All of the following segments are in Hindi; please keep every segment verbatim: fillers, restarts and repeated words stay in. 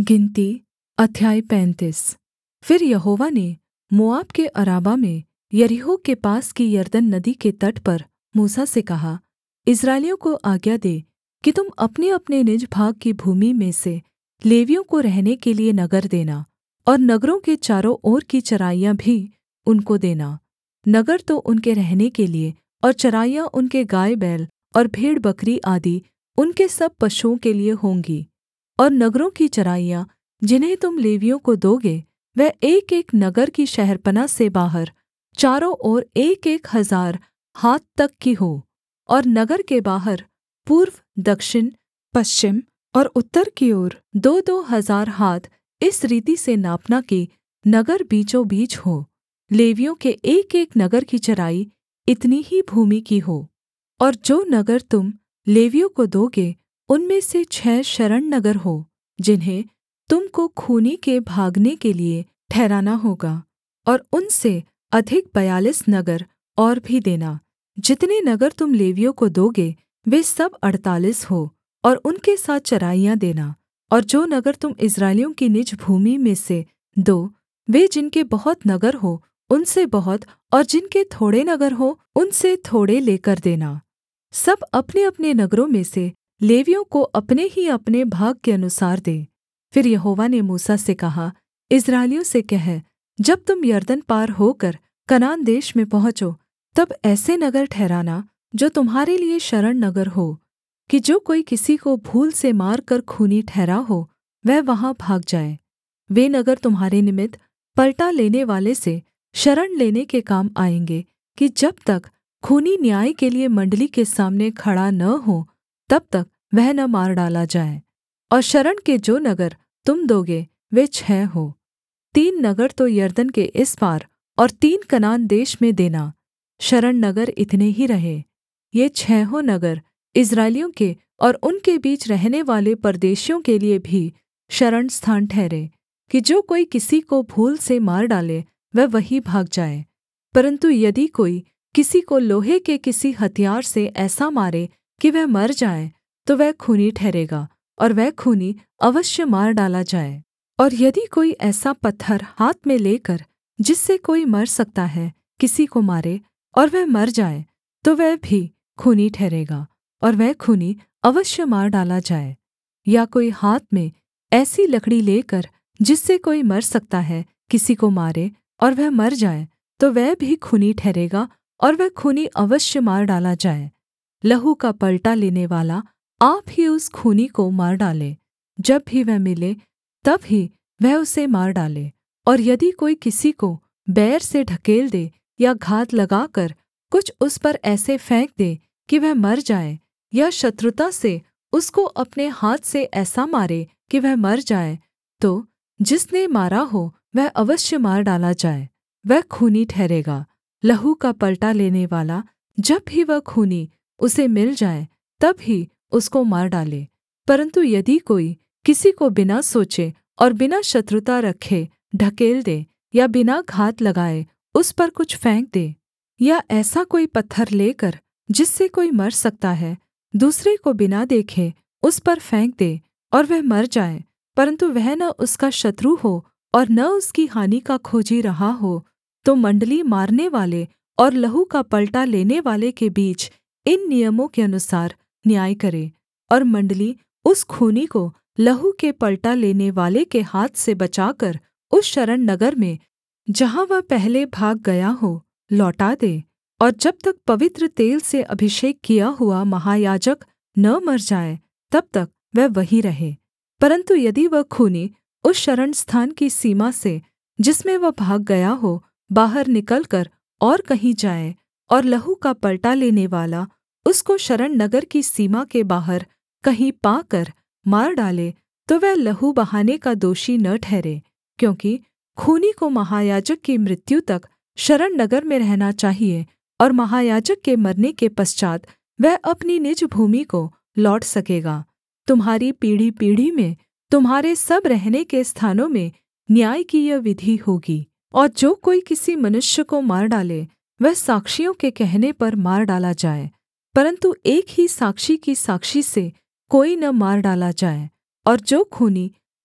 गिनती अध्याय पैंतीस। फिर यहोवा ने मोआब के अराबा में यरीहो के पास की यरदन नदी के तट पर मूसा से कहा, इस्राएलियों को आज्ञा दे कि तुम अपनेअपने निज भाग की भूमि में से लेवियों को रहने के लिये नगर देना, और नगरों के चारों ओर की चराइयाँ भी उनको देना। नगर तो उनके रहने के लिये, और चराइयाँ उनके गायबैल और भेड़बकरी आदि उनके सब पशुओं के लिये होंगी। और नगरों की चराइयाँ जिन्हें तुम लेवियों को दोगे, वह एकएक नगर की शहरपनाह से बाहर चारों ओर एकएक हजार हाथ तक की हो, और नगर के बाहर पूर्व, दक्षिण, पश्चिम और उत्तर की ओर दोदो हजार हाथ इस रीति से नापना कि नगर बीचों बीच हो। लेवियों के एकएक नगर की चराई इतनी ही भूमि की हो। और जो नगर तुम लेवियों को दोगे, उनमें से छः शरणनगर हों, जिन्हें तुम को खूनी के भागने के लिये ठहराना होगा, और उनसे अधिक बयालीस नगर और भी देना। जितने नगर तुम लेवियों को दोगे, वे सब अड़तालीस हों, और उनके साथ चराइयाँ देना। और जो नगर तुम इस्राएलियों की निज भूमि में से दो, वे जिनके बहुत नगर हों, उनसे बहुत, और जिनके थोड़े नगर हों, उनसे थोड़े लेकर देना। सब अपनेअपने नगरों में से लेवियों को अपने ही अपने भाग के अनुसार दे। फिर यहोवा ने मूसा से कहा, इस्राएलियों से कह, जब तुम यरदन पार होकर कनान देश में पहुँचो, तब ऐसे नगर ठहराना जो तुम्हारे लिये शरणनगर हो, कि जो कोई किसी को भूल से मारकर खूनी ठहरा हो, वह वहाँ भाग जाए। वे नगर तुम्हारे निमित्त पलटा लेनेवाले से शरण लेने के काम आएँगे, कि जब तक खूनी न्याय के लिये मण्डली के सामने खड़ा न हो, तब तक वह न मार डाला जाए। और शरण के जो नगर तुम दोगे, वे छः हों। तीन नगर तो यरदन के इस पार और तीन कनान देश में देना। शरण नगर इतने ही रहे। ये छहों नगर इस्राएलियों के और उनके बीच रहने वाले परदेशियों के लिये भी शरण स्थान ठहरे, कि जो कोई किसी को भूल से मार डाले, वह वहीं भाग जाए। परन्तु यदि कोई किसी को लोहे के किसी हथियार से ऐसा मारे कि वह मर जाए, तो वह खूनी ठहरेगा, और वह खूनी अवश्य मार डाला जाए। और यदि कोई ऐसा पत्थर हाथ में लेकर, जिससे कोई मर सकता है, किसी को मारे, और वह मर जाए, तो वह भी खूनी ठहरेगा, और वह खूनी अवश्य मार डाला जाए। या कोई हाथ में ऐसी लकड़ी लेकर, जिससे कोई मर सकता है, किसी को मारे, और वह मर जाए, तो वह भी खूनी ठहरेगा, और वह खूनी अवश्य मार डाला जाए। लहू का पलटा लेनेवाला आप ही उस खूनी को मार डाले। जब भी वह मिले, तब ही वह उसे मार डाले। और यदि कोई किसी को बैर से ढकेल दे, या घात लगाकर कुछ उस पर ऐसे फेंक दे कि वह मर जाए, या शत्रुता से उसको अपने हाथ से ऐसा मारे कि वह मर जाए, तो जिसने मारा हो वह अवश्य मार डाला जाए, वह खूनी ठहरेगा। लहू का पलटा लेनेवाला, जब भी वह खूनी उसे मिल जाए, तब ही उसको मार डाले। परन्तु यदि कोई किसी को बिना सोचे और बिना शत्रुता रखे ढकेल दे, या बिना घात लगाए उस पर कुछ फेंक दे, या ऐसा कोई पत्थर लेकर, जिससे कोई मर सकता है, दूसरे को बिना देखे उस पर फेंक दे, और वह मर जाए, परन्तु वह न उसका शत्रु हो और न उसकी हानि का खोजी रहा हो, तो मण्डली मारनेवाले और लहू का पलटा लेनेवाले के बीच इन नियमों के अनुसार न्याय करे। और मण्डली उस खूनी को लहू के पलटा लेनेवाले के हाथ से बचाकर उस शरणनगर में, जहाँ वह पहले भाग गया हो, लौटा दे। और जब तक पवित्र तेल से अभिषेक किया हुआ महायाजक न मर जाए, तब तक वह वहीं रहे। परन्तु यदि वह खूनी उस शरणस्थान की सीमा से, जिसमें वह भाग गया हो, बाहर निकलकर और कहीं जाए, और लहू का पलटा लेनेवाला उसको शरणनगर की सीमा के बाहर कहीं पाकर मार डाले, तो वह लहू बहाने का दोषी न ठहरे, क्योंकि खूनी को महायाजक की मृत्यु तक शरणनगर में रहना चाहिये, और महायाजक के मरने के पश्चात् वह अपनी निज भूमि को लौट सकेगा। तुम्हारी पीढ़ी-पीढ़ी में तुम्हारे सब रहने के स्थानों में न्याय की यह विधि होगी। और जो कोई किसी मनुष्य को मार डाले, वह साक्षियों के कहने पर मार डाला जाए, परन्तु एक ही साक्षी की साक्षी से कोई न मार डाला जाए। और जो खूनी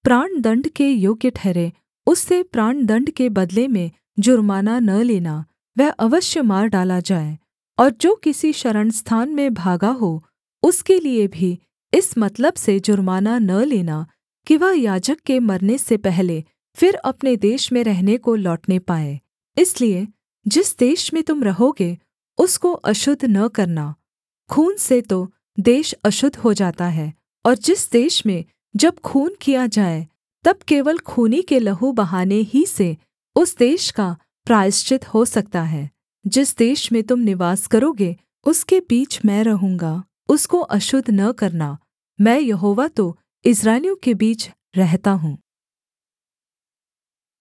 प्राणदण्ड के योग्य ठहरे उससे प्राणदण्ड के बदले में जुर्माना न लेना, वह अवश्य मार डाला जाए। और जो किसी शरणस्थान में भागा हो उसके लिये भी इस मतलब से जुर्माना न लेना कि वह याजक के मरने से पहले फिर अपने देश में रहने को लौटने पाए। इसलिए जिस देश में तुम रहोगे उसको अशुद्ध न करना। खून से तो देश अशुद्ध हो जाता है, और जिस देश में जब खून किया जाए तब केवल खूनी के लहू बहाने ही से उस देश का प्रायश्चित हो सकता है। जिस देश में तुम निवास करोगे उसके बीच मैं रहूँगा, उसको अशुद्ध न करना। मैं यहोवा तो इस्राएलियों के बीच रहता हूँ।